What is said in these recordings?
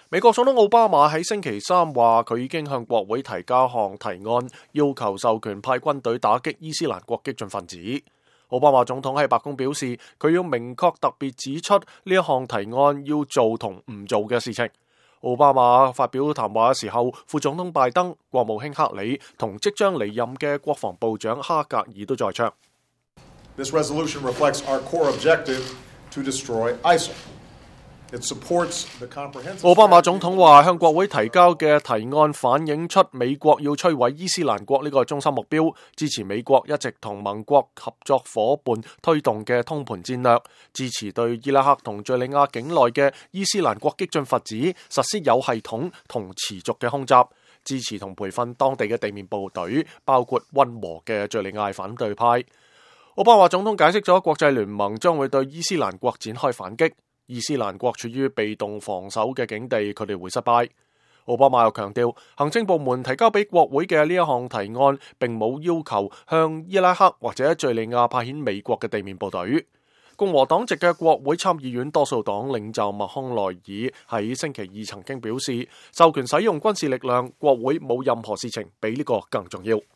美國總統奧巴馬喺星期三話，佢已經向國會提交項提案，要求授權派軍隊打擊伊斯蘭國激進分子。奧巴馬總統喺白宮表示，佢要明確特別指出呢一項提案要做同唔做嘅事情。奧巴馬發表談話嘅時候，副總統拜登、國務卿克里同即將離任嘅國防部長哈格爾都在場。 This resolution reflects our core objective to destroy ISIL. It supports the comprehensive. 奧巴馬總統話，向國會提交嘅提案反映出美國要摧毀伊斯蘭國呢個中心目標，支持美國一直同盟國合作夥伴推動嘅通盤戰略，支持對伊拉克同敘利亞境內嘅伊斯蘭國激進分子實施有系統同持續嘅空襲，支持同培訓當地嘅地面部隊，包括溫和嘅敘利亞反對派。奧巴馬總統解釋咗國際聯盟將會對伊斯蘭國展開反擊。伊斯蘭國處於被動防守嘅境地，佢哋會失敗。奧巴馬又強調，行政部門提交俾國會嘅呢一項提案，並冇要求向伊拉克或者敘利亞派遣美國嘅地面部隊。共和黨籍嘅國會參議院多數黨領袖麥康奈爾喺星期二曾經表示，授權使用軍事力量，國會冇任何事情比呢個更重要。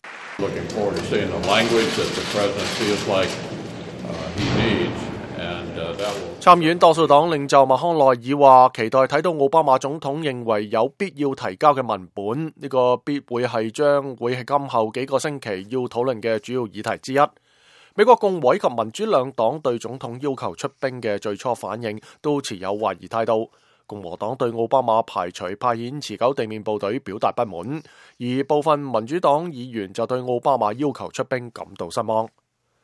參議院多數黨領袖麥康奈爾話，期待睇到奧巴馬總統認為有必要提交嘅文本，呢個必會係將會係今後幾個星期要討論嘅主要議題之一。美國共和及民主兩黨對總統要求出兵嘅最初反應都持有懷疑態度。共和黨對奧巴馬排除派遣持久地面部隊表達不滿，而部分民主黨議員就對奧巴馬要求出兵感到失望。